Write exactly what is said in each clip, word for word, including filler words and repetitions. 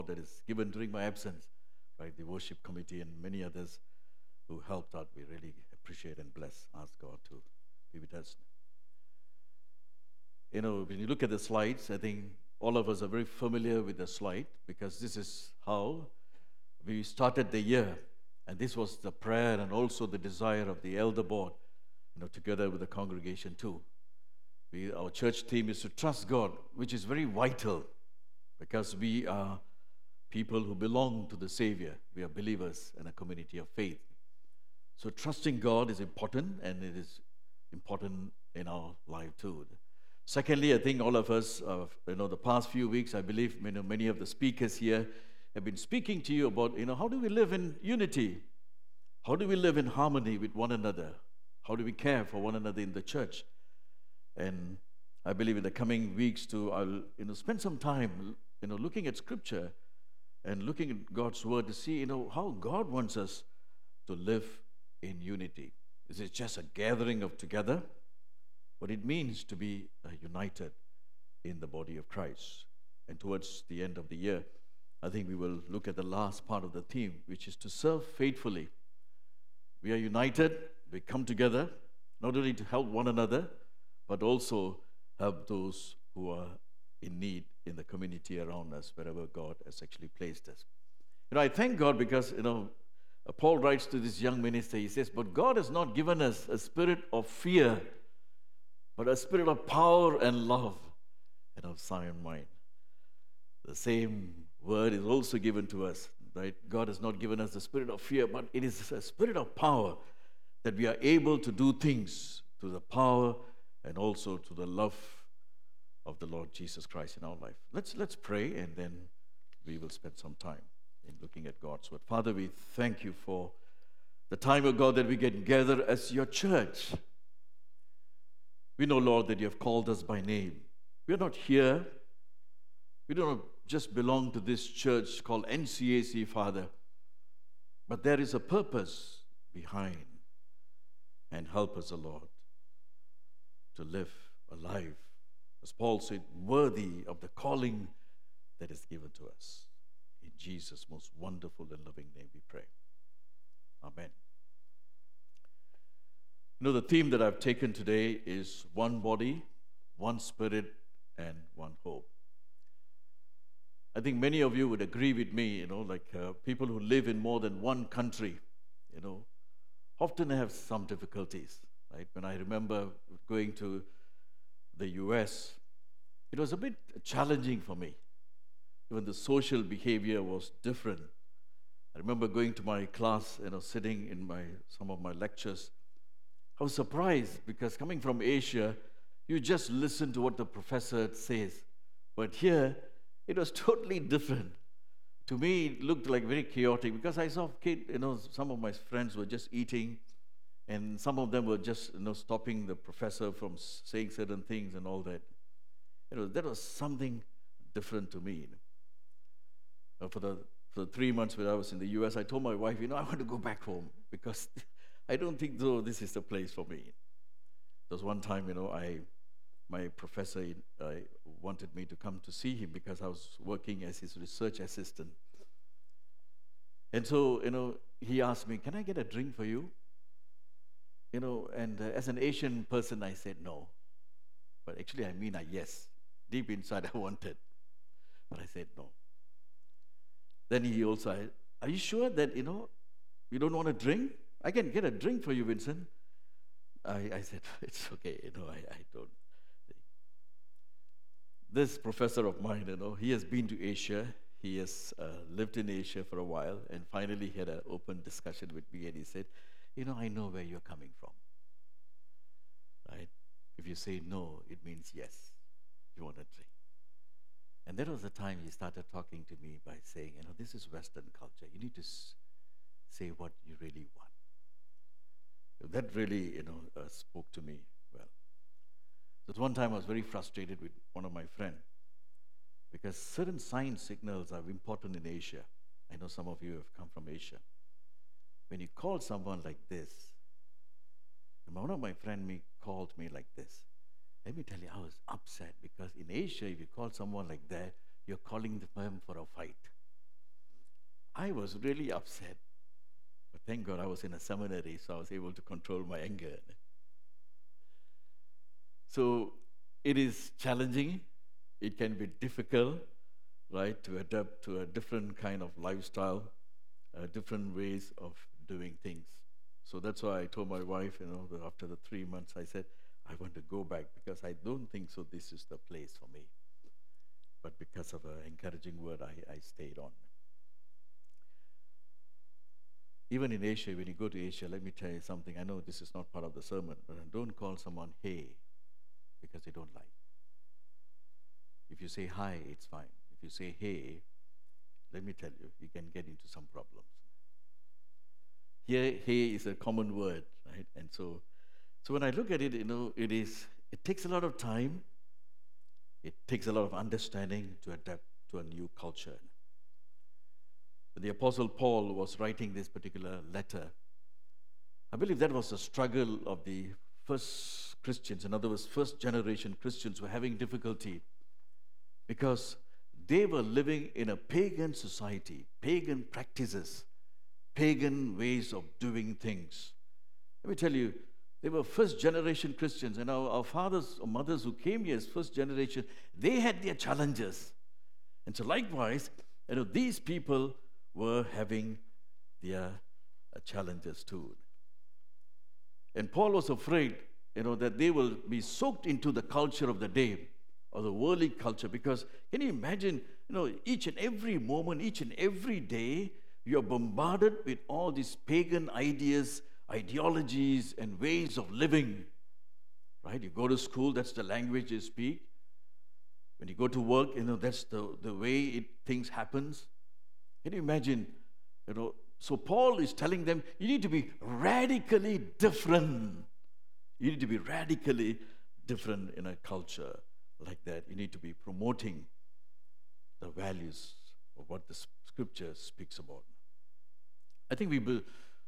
that is given during my absence, right? The worship committee and many others who helped out. We really appreciate and bless. Ask God to be with us. You know, when you look at the slides, I think all of us are very familiar with the slide because this is how we started the year. And this was the prayer and also the desire of the elder board, you know, together with the congregation too. We, our church theme is to trust God, which is very vital because we are people who belong to the Savior. We are believers in a community of faith. So trusting God is important, and it is important in our life too. Secondly, I think all of us, uh, you know, the past few weeks, I believe you know, many of the speakers here have been speaking to you about, you know, how do we live in unity? How do we live in harmony with one another? How do we care for one another in the church? And I believe in the coming weeks too, I'll you know spend some time you know looking at Scripture and looking at God's Word to see you know how God wants us to live in unity. Is it just a gathering of together? What it means to be uh, united in the body of Christ. And towards the end of the year, I think we will look at the last part of the theme, which is to serve faithfully. We are united, we come together, not only to help one another, but also help those who are in need in the community around us, wherever God has actually placed us. You know, I thank God because, you know, uh, Paul writes to this young minister, he says, but God has not given us a spirit of fear, but a spirit of power and love and of sound mind. The same word is also given to us, right? God has not given us the spirit of fear, but it is a spirit of power that we are able to do things through the power and also to the love of the Lord Jesus Christ in our life. Let's, let's pray, and then we will spend some time in looking at God's word. Father, we thank you for the time, of God, that we can gather as your church. We know, Lord, that you have called us by name. We are not here. We do not just belong to this church called N C A C, Father, but there is a purpose behind. And help us, O Lord, to live a life, as Paul said, worthy of the calling that is given to us. In Jesus' most wonderful and loving name we pray. Amen. You know, the theme that I've taken today is one body, one spirit, and one hope. I think many of you would agree with me, you know, like uh, people who live in more than one country, you know, often have some difficulties, right? When I remember going to the U S, it was a bit challenging for me. Even the social behavior was different. I remember going to my class, you know, sitting in my some of my lectures. I was surprised because coming from Asia, you just listen to what the professor says. But here, it was totally different. To me, it looked like very chaotic because I saw kid, you know, some of my friends were just eating, and some of them were just, you know, stopping the professor from saying certain things and all that. You know, that was something different to me. You know. Uh, for the for the three months when I was in the U S, I told my wife, you know, I want to go back home because I don't think though this is the place for me. There was one time, you know, I my professor uh, wanted me to come to see him because I was working as his research assistant. And so, you know, he asked me, can I get a drink for you? You know, and uh, as an Asian person, I said no. But actually, I mean a yes. Deep inside, I wanted. But I said no. Then he also, are you sure that, you know, you don't want a drink? I can get a drink for you, Vincent. I, I said, it's okay, you know, I, I don't. This professor of mine, you know, he has been to Asia. He has uh, lived in Asia for a while, and finally he had an open discussion with me, and he said, you know, I know where you're coming from, right? If you say no, it means yes, you want a drink. And that was the time he started talking to me by saying, you know, this is Western culture. You need to s- say what you really want. That really, you know, uh, spoke to me well. There's one time I was very frustrated with one of my friends because certain sign signals are important in Asia. I know some of you have come from Asia. When you call someone like this, one of my friends me called me like this. Let me tell you, I was upset because in Asia, if you call someone like that, you're calling them for a fight. I was really upset. But thank God I was in a seminary, so I was able to control my anger. So it is challenging. It can be difficult, right, to adapt to a different kind of lifestyle, uh, different ways of doing things. So that's why I told my wife, you know, that after the three months, I said, I want to go back because I don't think so this is the place for me. But because of an encouraging word, I, I stayed on. Even in Asia, when you go to Asia, let me tell you something. I know this is not part of the sermon, but don't call someone hey because they don't like. If you say hi, it's fine. If you say hey, let me tell you, you can get into some problems. Here, hey is a common word, right? And so, so when I look at it, you know, it is. It takes a lot of time. It takes a lot of understanding to adapt to a new culture. When the Apostle Paul was writing this particular letter, I believe that was the struggle of the first Christians. In other words, first generation Christians were having difficulty because they were living in a pagan society, pagan practices, pagan ways of doing things. Let me tell you, they were first generation Christians, and our, our fathers or mothers who came here as first generation, they had their challenges. And so likewise, you know, these people were having their uh, challenges too. And Paul was afraid, you know, that they will be soaked into the culture of the day, or the worldly culture, because can you imagine, you know, each and every moment, each and every day, you're bombarded with all these pagan ideas, ideologies, and ways of living, right? You go to school, that's the language you speak. When you go to work, you know, that's the, the way it, things happens. Can you imagine, you know, so Paul is telling them, you need to be radically different. You need to be radically different in a culture like that. You need to be promoting the values of what the scripture speaks about. I think we will,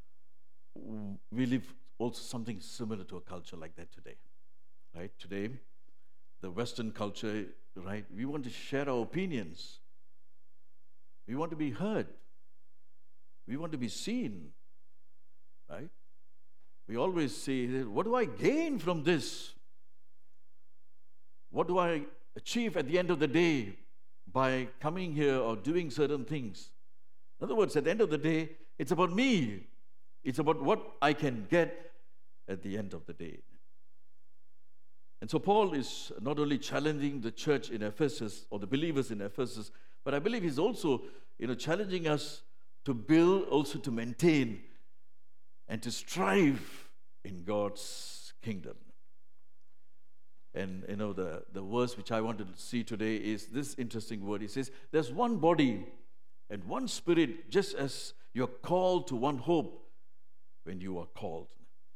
we live also something similar to a culture like that today, right? Today, the Western culture, right? We want to share our opinions. We want to be heard. We want to be seen, right? We always say, what do I gain from this? What do I achieve at the end of the day by coming here or doing certain things? In other words, at the end of the day, it's about me. It's about what I can get at the end of the day. And so Paul is not only challenging the church in Ephesus or the believers in Ephesus, but I believe he's also, you know, challenging us to build, also to maintain, and to strive in God's kingdom. And, you know, the, the verse which I want to see today is this interesting word. It says, there's one body and one spirit, just as you're called to one hope when you are called.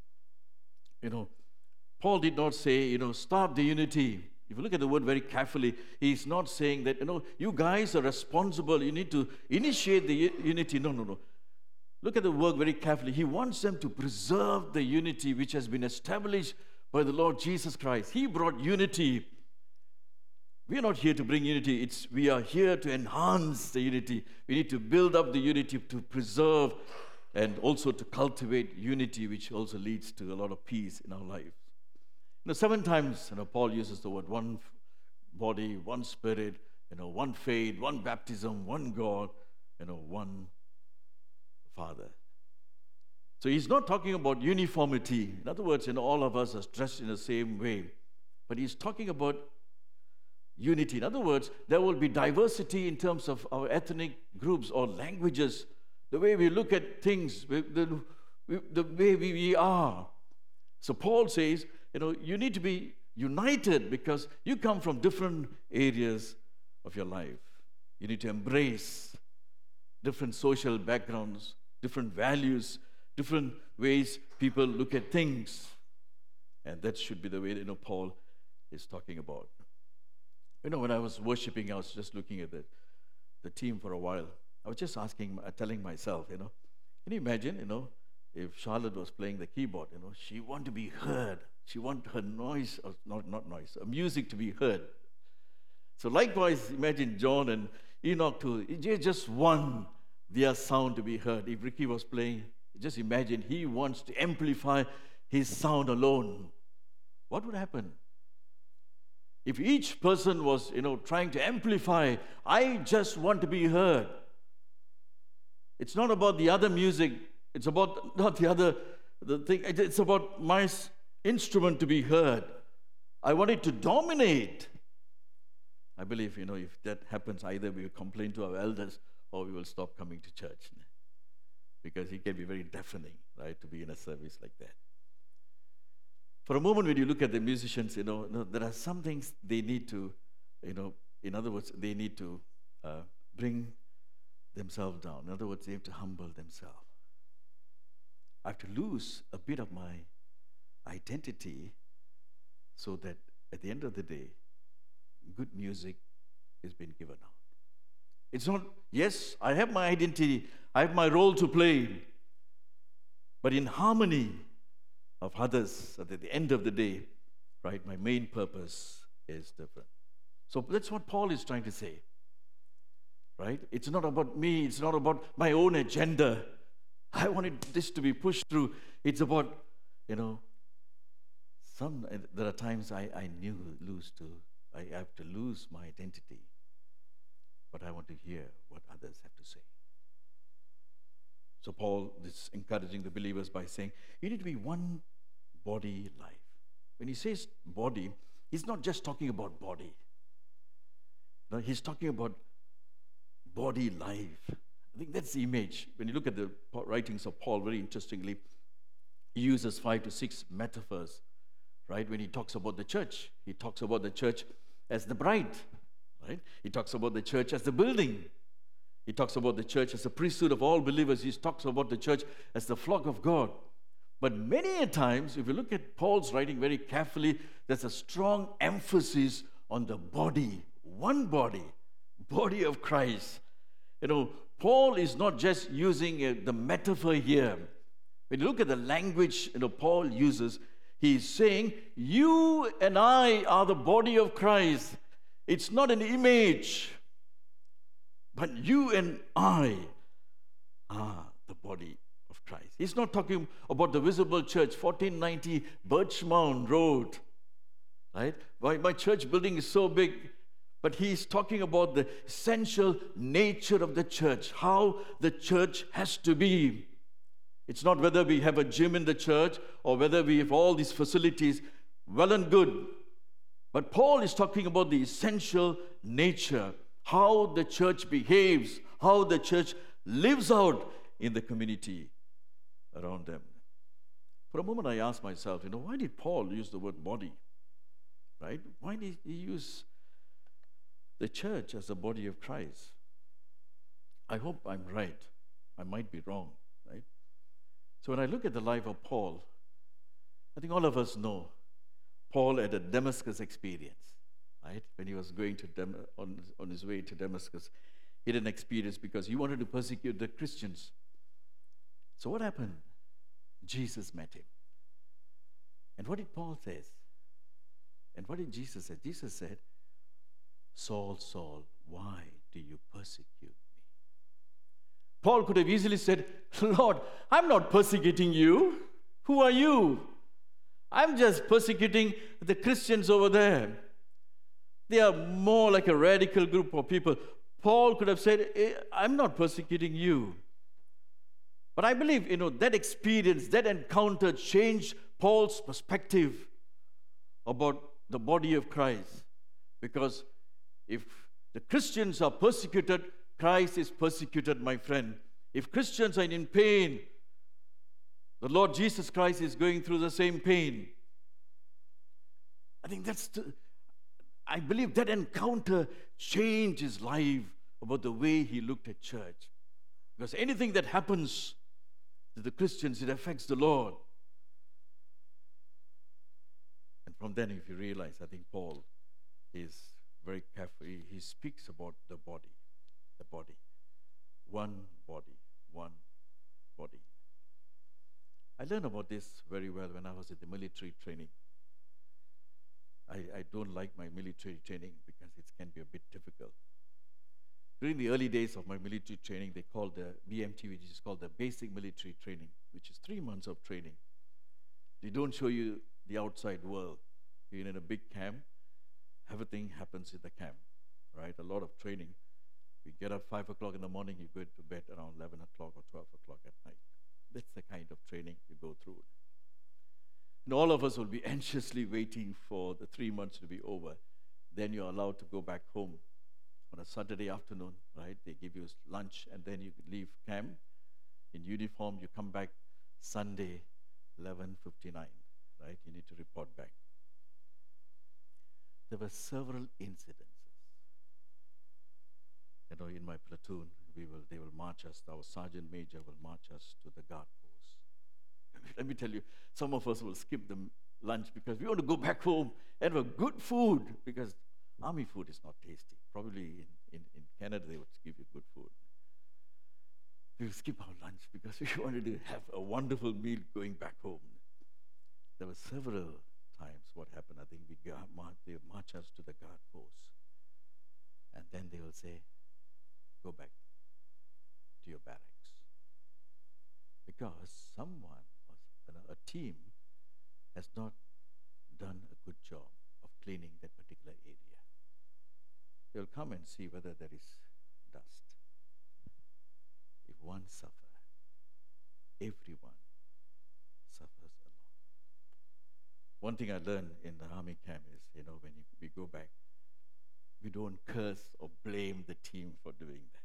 You know, Paul did not say, you know, start the unity. If you look at the word very carefully, he's not saying that, you know, you guys are responsible, you need to initiate the unity. No, no, no. Look at the word very carefully. He wants them to preserve the unity which has been established by the Lord Jesus Christ. He brought unity. We are not here to bring unity. It's, we are here to enhance the unity. We need to build up the unity, to preserve and also to cultivate unity, which also leads to a lot of peace in our lives. You know, seven times, you know, Paul uses the word one body, one spirit, you know, one faith, one baptism, one God, you know, one Father. So he's not talking about uniformity. In other words, you know, all of us are dressed in the same way. But he's talking about unity. In other words, there will be diversity in terms of our ethnic groups or languages, the way we look at things, the, the way we are. So Paul says, you know, you need to be united because you come from different areas of your life. You need to embrace different social backgrounds, different values, different ways people look at things. And that should be the way, you know, Paul is talking about. You know, when I was worshiping, I was just looking at the, the team for a while. I was just asking, uh, telling myself, you know, can you imagine, you know, if Charlotte was playing the keyboard, you know, she wanted to be heard. She wanted her noise, or not, not noise, music to be heard. So likewise, imagine John and Enoch too. It's just one, their sound to be heard. If Ricky was playing, just imagine he wants to amplify his sound alone. What would happen? If each person was, you know, trying to amplify, I just want to be heard. It's not about the other music. It's about not the other the thing. It's about my instrument to be heard. I want it to dominate. I believe, you know, if that happens, either we will complain to our elders or we will stop coming to church. Because it can be very deafening, right, to be in a service like that. For a moment, when you look at the musicians, you know, you know there are some things they need to, you know, in other words, they need to uh, bring themselves down. In other words, they have to humble themselves. I have to lose a bit of my identity so that at the end of the day, good music is being given out. It's not, yes, I have my identity, I have my role to play, but in harmony of others, so that at the end of the day, right, my main purpose is different. So that's what Paul is trying to say, right? It's not about me, it's not about my own agenda. I wanted this to be pushed through. It's about, you know, some, there are times I, I knew lose to, I have to lose my identity, but I want to hear what others have to say. So Paul is encouraging the believers by saying, you need to be one body life. When he says body, he's not just talking about body. No, he's talking about body life. I think that's the image. When you look at the writings of Paul, very interestingly, he uses five to six metaphors, right? When he talks about the church, he talks about the church as the bride, right? He talks about the church as the building. He talks about the church as the priesthood of all believers. He talks about the church as the flock of God. But many a times, if you look at Paul's writing very carefully, there's a strong emphasis on the body, one body, body of Christ. You know, Paul is not just using uh, the metaphor here. When you look at the language, you know, Paul uses, he's saying, you and I are the body of Christ. It's not an image, but you and I are the body of Christ. He's not talking about the visible church, fourteen ninety Birchmount Road, right? My, my church building is so big, but he's talking about the essential nature of the church, how the church has to be. It's not whether we have a gym in the church or whether we have all these facilities, well and good. But Paul is talking about the essential nature, how the church behaves, how the church lives out in the community around them. For a moment, I asked myself, you know, why did Paul use the word body? Right? Why did he use the church as the body of Christ? I hope I'm right. I might be wrong, right? So when I look at the life of Paul, I think all of us know Paul had a Damascus experience, right? When he was going to Dem- on, on his way to Damascus, he had an experience because he wanted to persecute the Christians. So what happened? Jesus met him. And what did Paul say? And what did Jesus say? Jesus said, Saul, Saul, why do you persecute me? Paul could have easily said, Lord, I'm not persecuting you. Who are you? I'm just persecuting the Christians over there. They are more like a radical group of people. Paul could have said, I'm not persecuting you. But I believe, you know, that experience, that encounter changed Paul's perspective about the body of Christ. Because if the Christians are persecuted, Christ is persecuted, my friend. If Christians are in pain, the Lord Jesus Christ is going through the same pain. I think that's, the, I believe that encounter changed his life about the way he looked at church. Because anything that happens to the Christians, it affects the Lord. And from then, if you realize, I think Paul is very careful. He, he speaks about the body, the body. One body, one body. I learned about this very well when I was in the military training. I, I don't like my military training because it can be a bit difficult. During the early days of my military training, they called the B M T, which is called the Basic Military Training, which is three months of training. They don't show you the outside world. You're in a big camp. Everything happens in the camp, right? A lot of training. You get up five o'clock in the morning, you go to bed around eleven o'clock or twelve o'clock at night. That's the kind of training you go through. And all of us will be anxiously waiting for the three months to be over. Then you're allowed to go back home on a Saturday afternoon, right? They give you lunch, and then you leave camp in uniform. You come back Sunday, eleven fifty-nine, right? You need to report back. There were several incidences. You know, in my platoon, we will they will march us. Our sergeant major will march us to the guard post. Let me tell you, some of us will skip the lunch because we want to go back home and have good food, because army food is not tasty. Probably in, in, in Canada they would give you good food. We will skip our lunch because we wanted to have a wonderful meal going back home. There were several times what happened. I think we got, they march us to the guard post, and then they will say, go back to your barracks. Because someone, or a team, has not done a good job of cleaning that particular area. They'll come and see whether there is dust. If one suffers, everyone suffers along. One thing I learned in the army camp is, you know, when you, we go back, we don't curse or blame the team for doing that.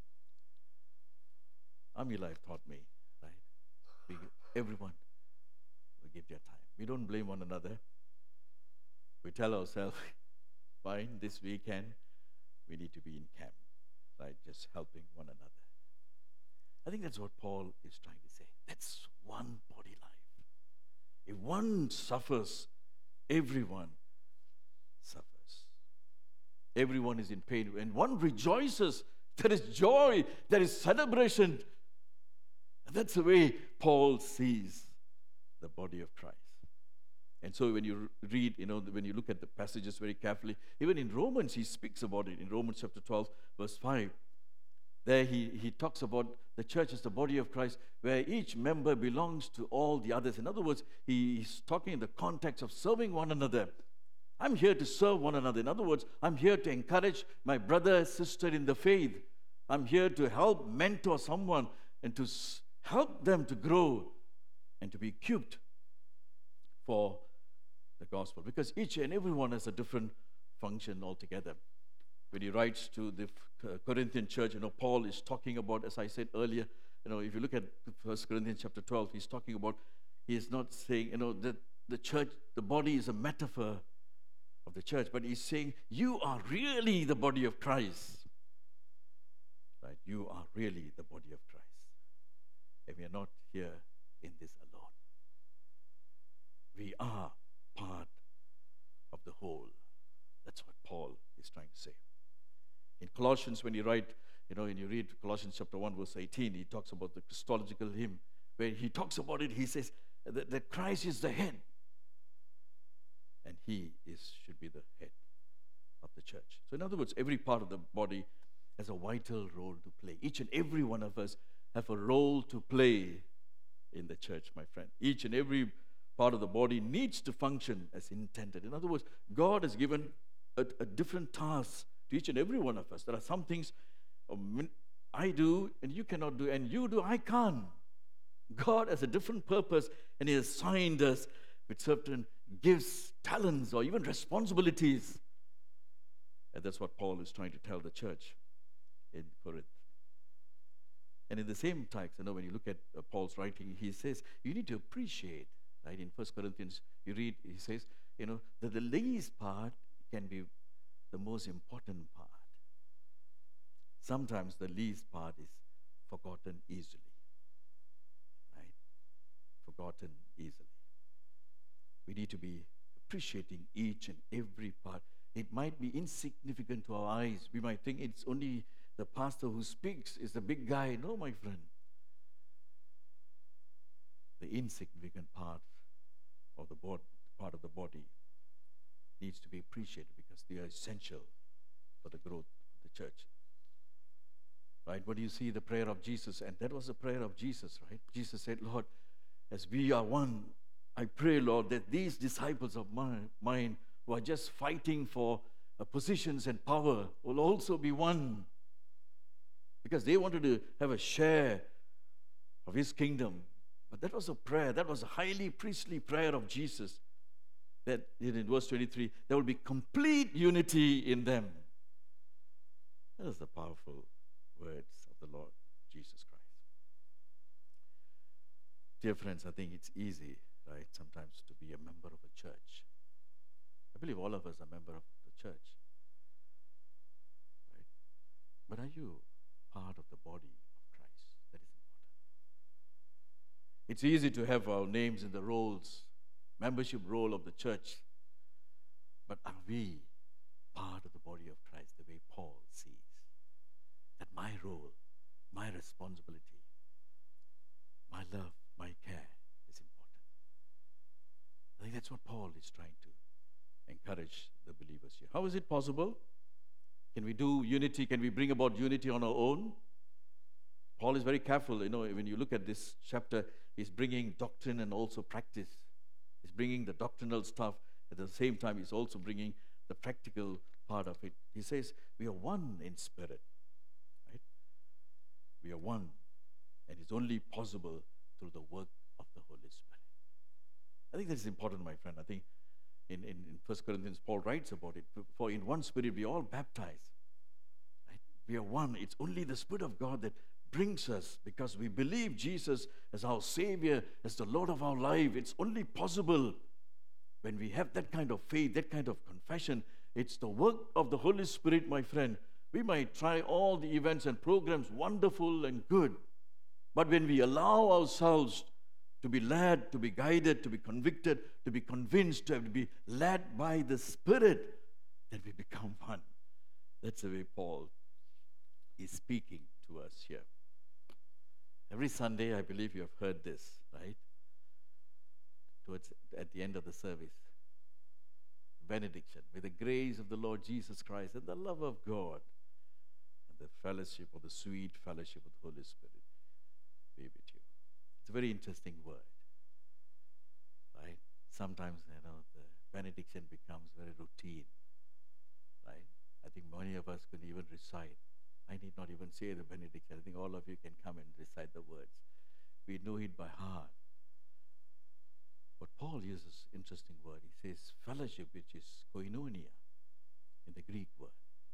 Army life taught me, right? We, everyone will give their time. We don't blame one another. We tell ourselves, fine, this weekend we need to be in camp, right? Just helping one another. I think that's what Paul is trying to say. That's one body life. If one suffers, everyone suffers. Everyone is in pain. When one rejoices, there is joy, there is celebration. And that's the way Paul sees the body of Christ. And so when you read, you know, when you look at the passages very carefully, even in Romans, he speaks about it. In Romans chapter twelve, verse five, there he, he talks about the church as the body of Christ, where each member belongs to all the others. In other words, he's talking in the context of serving one another. I'm here to serve one another. In other words, I'm here to encourage my brother, sister in the faith. I'm here to help mentor someone and to help them to grow and to be equipped for the gospel. Because each and every one has a different function altogether. When he writes to the Corinthian church, you know, Paul is talking about, as I said earlier, you know, if you look at First Corinthians chapter twelve, he's talking about, he is not saying, you know, that the church, the body is a metaphor of the church, but he's saying, you are really the body of Christ. Right? You are really the body of Christ. And we are not here in this alone. We are part of the whole. That's what Paul is trying to say. In Colossians, when you write, you know, when you read Colossians chapter one, verse eighteen, he talks about the Christological hymn. Where he talks about it, he says that, that Christ is the head. And he is should be the head of the church. So in other words, every part of the body has a vital role to play. Each and every one of us have a role to play in the church, my friend. Each and every part of the body needs to function as intended. In other words, God has given a, a different task to each and every one of us. There are some things um, I do and you cannot do, and you do, I can't. God has a different purpose, and he has assigned us with certain gifts, talents, or even responsibilities. And that's what Paul is trying to tell the church in Corinth. And in the same text, you know, when you look at uh, Paul's writing, he says, you need to appreciate, right? In First Corinthians, you read, he says, you know, that the least part can be the most important part. Sometimes the least part is forgotten easily, right? Forgotten easily. We need to be appreciating each and every part. It might be insignificant to our eyes. We might think it's only the pastor who speaks is the big guy. No, my friend. The insignificant part of the bod- part of the body needs to be appreciated because they are essential for the growth of the church. right? But you see the prayer of Jesus, and that was the prayer of Jesus, right? Jesus said, Lord, as we are one, I pray, Lord, that these disciples of mine, mine who are just fighting for uh, positions and power will also be one, because they wanted to have a share of his kingdom. But that was a prayer. That was a highly priestly prayer of Jesus. That in verse twenty-three, there will be complete unity in them. That is the powerful words of the Lord Jesus Christ. Dear friends, I think it's easy, right, sometimes to be a member of a church. I believe all of us are members of the church. Right? But are you part of the body of Christ? That is important. It's easy to have our names in the rolls, membership roll of the church. But are we part of the body of Christ the way Paul sees? That my role, my responsibility, my love, my care is important. I think that's what Paul is trying to encourage the believers here. How is it possible? Can we do unity? Can we bring about unity on our own? Paul is very careful. You know, when you look at this chapter, he's bringing doctrine and also practice. He's bringing the doctrinal stuff. At the same time, he's also bringing the practical part of it. He says, we are one in spirit. Right? We are one. And it's only possible through the work of the Holy Spirit. I think that's important, my friend. I think in, in, in First Corinthians, Paul writes about it. For in one spirit, we all baptized. Right? We are one. It's only the Spirit of God that brings us, because we believe Jesus as our Savior, as the Lord of our life. It's only possible when we have that kind of faith, that kind of confession. It's the work of the Holy Spirit, my friend. We might try all the events and programs, wonderful and good. But when we allow ourselves to be led, to be guided, to be convicted, to be convinced, to be led by the Spirit, then we become one. That's the way Paul is speaking to us here. Every Sunday, I believe you have heard this, right? Towards at the end of the service, benediction. May the grace of the Lord Jesus Christ and the love of God and the fellowship of the sweet fellowship of the Holy Spirit be with you. It's a very interesting word, right? Sometimes, you know, the benediction becomes very routine, right? I think many of us could even recite. I need not even say the benediction. I think all of you can come and recite the words. We know it by heart. But Paul uses an interesting word. He says fellowship, which is koinonia in the Greek word.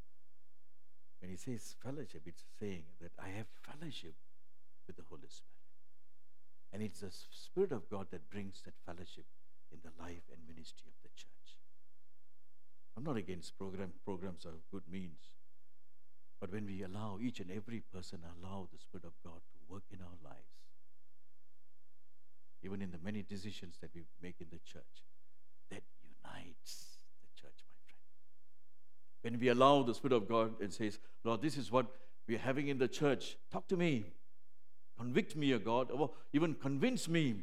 When he says fellowship, it's saying that I have fellowship with the Holy Spirit. And it's the Spirit of God that brings that fellowship in the life and ministry of the church. I'm not against program. Programs are good means. But when we allow each and every person, allow the Spirit of God to work in our lives, even in the many decisions that we make in the church, that unites the church, my friend. When we allow the Spirit of God and says, Lord, this is what we are having in the church, talk to me, convict me, O God, or even convince me,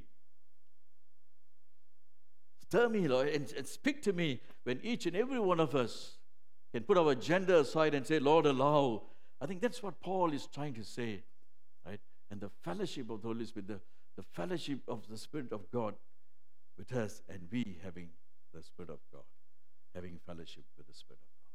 stir me, Lord, and, and speak to me. When each and every one of us can put our agenda aside and say, Lord, allow. I think that's what Paul is trying to say, right? And the fellowship of the Holy Spirit, the, the fellowship of the Spirit of God with us, and we having the Spirit of God, having fellowship with the Spirit of God.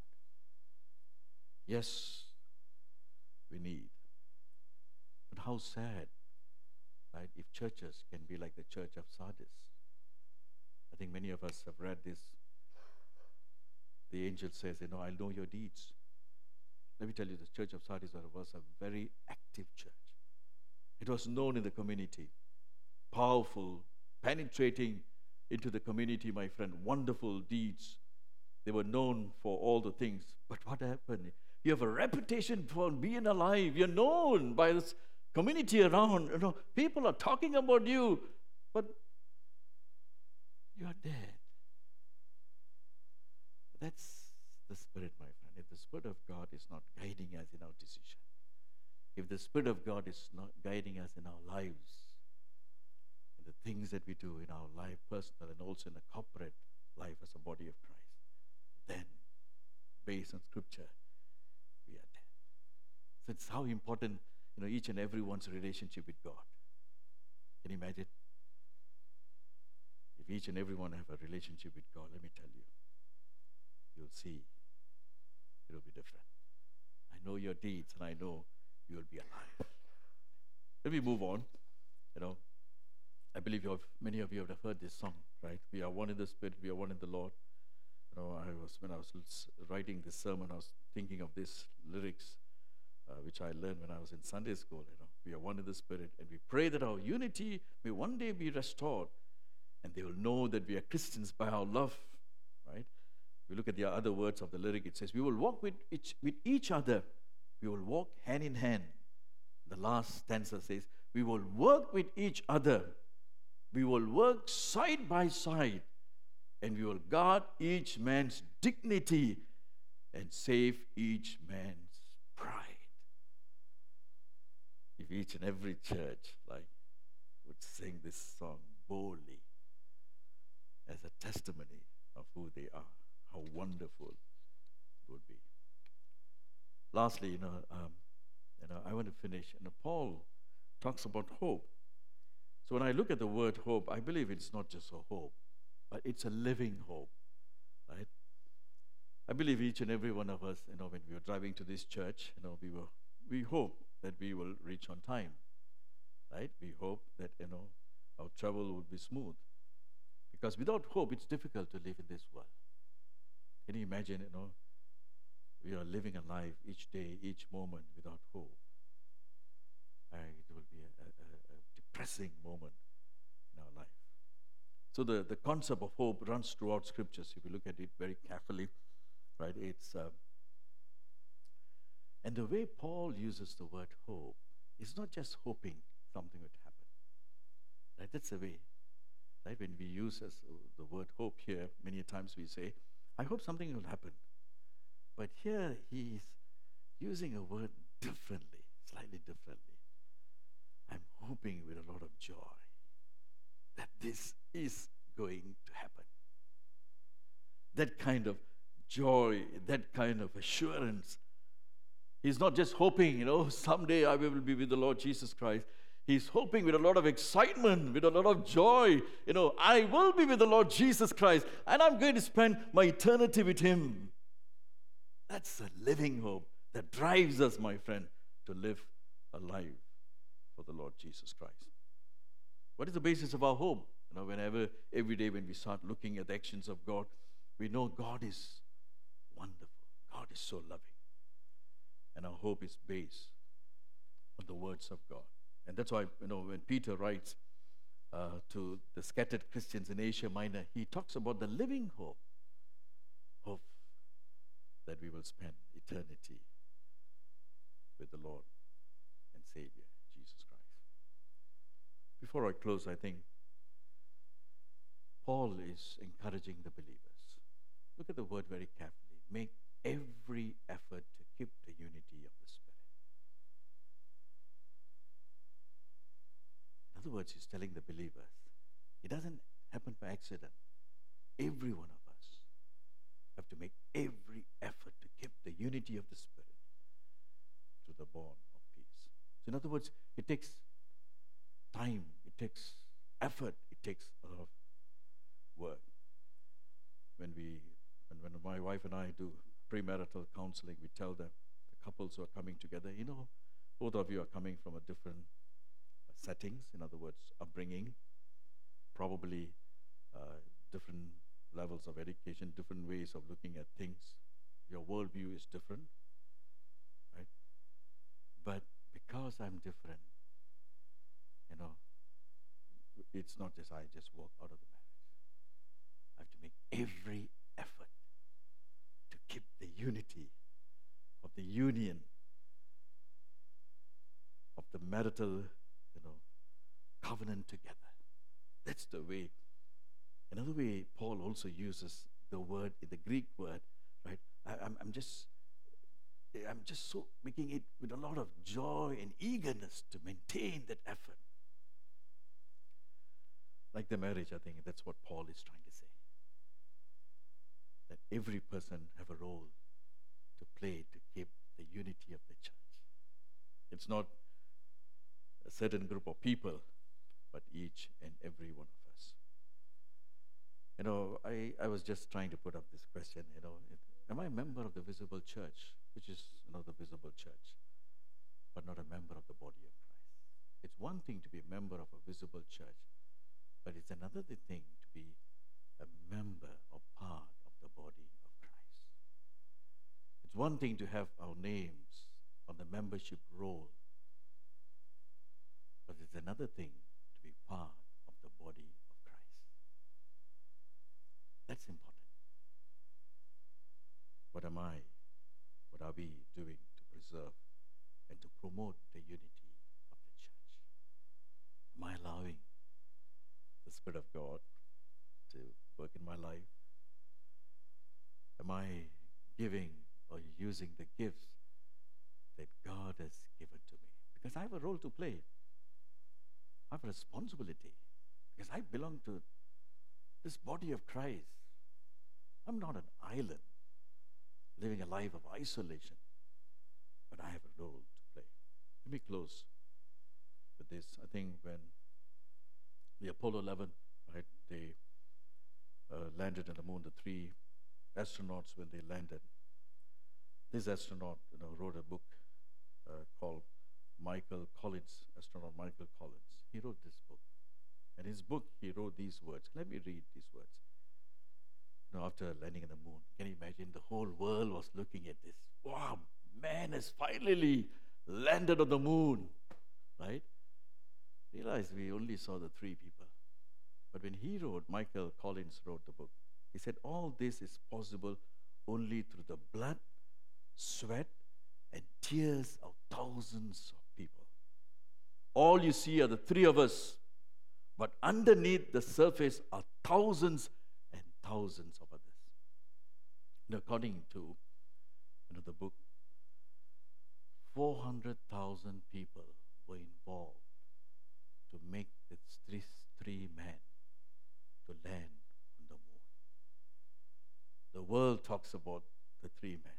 Yes, we need. But how sad, right, if churches can be like the church of Sardis. I think many of us have read this. The angel says, you know, I know your deeds. Let me tell you, the church of Sardis was a very active church. It was known in the community. Powerful, penetrating into the community, my friend. Wonderful deeds. They were known for all the things. But what happened? You have a reputation for being alive. You're known by this community around. You know, people are talking about you, but you are dead. That's the Spirit, my friend. If the Spirit of God is not guiding us in our decision, if the Spirit of God is not guiding us in our lives, in the things that we do in our life, personal and also in the corporate life as a body of Christ, then, based on Scripture, we are dead. So it's how important, you know, each and everyone's relationship with God. Can you imagine? If each and everyone have a relationship with God, let me tell you, you'll see it will be different. I know your deeds, and I know you will be alive. Let me move on. You know, I believe you have, many of you have heard this song, right? We are one in the Spirit, we are one in the Lord. You know, I was when I was writing this sermon, I was thinking of these lyrics, uh, which I learned when I was in Sunday school. You know, we are one in the Spirit, and we pray that our unity may one day be restored, and they will know that we are Christians by our love, right? We look at the other words of the lyric. It says, we will walk with each, with each other. We will walk hand in hand. The last stanza says, we will work with each other. We will work side by side. And we will guard each man's dignity and save each man's pride. If each and every church like would sing this song boldly as a testimony of who they are, how wonderful it would be. Lastly, you know, um, you know, I want to finish. And Paul talks about hope. So when I look at the word hope, I believe it's not just a hope, but it's a living hope, right? I believe each and every one of us, you know, when we were driving to this church, you know, we were we hope that we will reach on time, right? We hope that, you know, our travel will be smooth, because without hope, it's difficult to live in this world. Can you imagine, you know, we are living a life each day, each moment without hope. Uh, it will be a, a, a depressing moment in our life. So the, the concept of hope runs throughout scriptures. If you look at it very carefully, right, it's, uh, and the way Paul uses the word hope, it's not just hoping something would happen. Right, that's the way. Right, when we use as, uh, the word hope here, many times we say, I hope something will happen. But here he's using a word differently, slightly differently. I'm hoping with a lot of joy that this is going to happen. That kind of joy, that kind of assurance. He's not just hoping, you know, someday I will be with the Lord Jesus Christ. He's hoping with a lot of excitement, with a lot of joy. You know, I will be with the Lord Jesus Christ, and I'm going to spend my eternity with Him. That's a living hope that drives us, my friend, to live a life for the Lord Jesus Christ. What is the basis of our hope? You know, whenever, every day when we start looking at the actions of God, we know God is wonderful. God is so loving. And our hope is based on the words of God. And that's why, you know, when Peter writes uh, to the scattered Christians in Asia Minor, he talks about the living hope. Hope that we will spend eternity with the Lord and Savior, Jesus Christ. Before I close, I think Paul is encouraging the believers. Look at the word very carefully. Make every effort to keep the unity of the Spirit. In other words, he's telling the believers, it doesn't happen by accident. Every one of us have to make every effort to keep the unity of the Spirit through the bond of peace. So in other words, it takes time, it takes effort, it takes a lot of work. When we, when, when my wife and I do premarital counseling, we tell them, the couples who are coming together, you know, both of you are coming from a different settings, in other words, upbringing, probably uh, different levels of education, different ways of looking at things. Your worldview is different, right? But because I'm different, you know, it's not just I just walk out of the marriage. I have to make every effort to keep the unity of the union of the marital, you know, covenant together. That's the way. Another way Paul also uses the word, the Greek word, right? I, I'm, I'm just, I'm just so making it with a lot of joy and eagerness to maintain that effort. Like the marriage, I think that's what Paul is trying to say. That every person have a role to play to keep the unity of the church. It's not a certain group of people, but each and every one of us. You know, I, I was just trying to put up this question, you know, it, am I a member of the visible church, which is, you know, the visible church, but not a member of the body of Christ? It's one thing to be a member of a visible church, but it's another thing to be a member or part of the body of Christ. It's one thing to have our names on the membership roll, but it's another thing to be part of the body of Christ. That's important. What am I, what are we doing to preserve and to promote the unity of the church? Am I allowing the Spirit of God to work in my life? Am I giving or using the gifts that God has given to me? Because I have a role to play. I have a responsibility. Because I belong to this body of Christ. I'm not an island living a life of isolation, but I have a role to play. Let me close with this. I think when the Apollo eleven, right, they uh, landed on the moon, the three astronauts, when they landed, this astronaut, you know, wrote a book uh, called Michael Collins, astronaut Michael Collins. He wrote this book. And in his book, he wrote these words. Let me read these words. You know, after landing on the moon, can you imagine the whole world was looking at this? Wow, man has finally landed on the moon, right? Realize we only saw the three people. But when he wrote, Michael Collins wrote the book, he said, all this is possible only through the blood, sweat, and tears of thousands of people. All you see are the three of us, but underneath the surface are thousands and thousands of others. And according to you know, the book, four hundred thousand people were involved to make these three, three men to land on the moon. The world talks about the three men.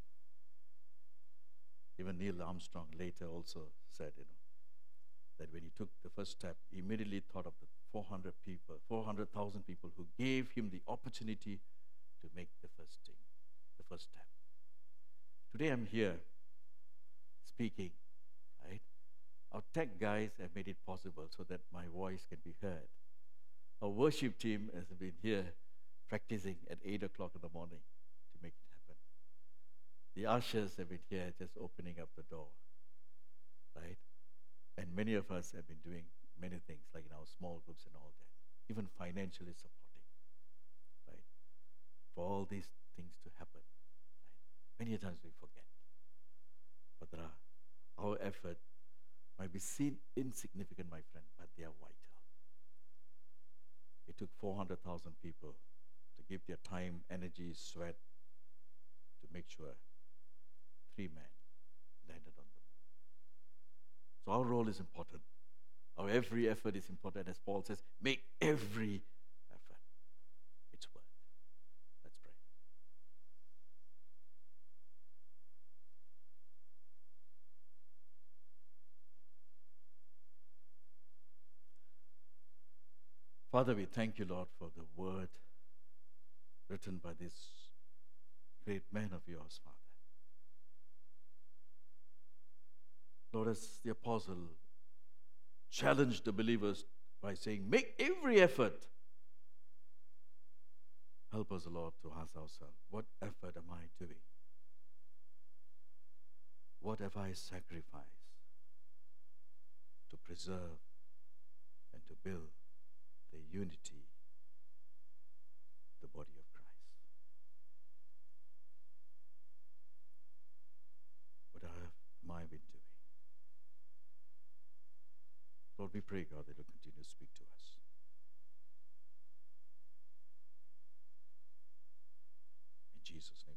Even Neil Armstrong later also said, you know, that when he took the first step, he immediately thought of the four hundred people, four hundred thousand people who gave him the opportunity to make the first thing, the first step. Today I'm here speaking, right? Our tech guys have made it possible so that my voice can be heard. Our worship team has been here practicing at eight o'clock in the morning to make it happen. The ushers have been here just opening up the door, right? And many of us have been doing many things, like in our small groups and all that, even financially supporting, right? For all these things to happen, right? Many times we forget. But there are, our effort might be seen insignificant, my friend, but they are vital. It took four hundred thousand people to give their time, energy, sweat to make sure three men landed on the moon. So our role is important. Our every effort is important. As Paul says, make every effort. It's worth. Let's pray. Father, we thank you, Lord, for the word written by this great man of yours, Father. Lord, as the apostle challenged the believers by saying, make every effort. Help us, Lord, to ask ourselves, what effort am I doing? What have I sacrificed to preserve and to build the unity of the body of Christ? What have I been doing? Lord, we pray, God, that you'll continue to speak to us. In Jesus' name.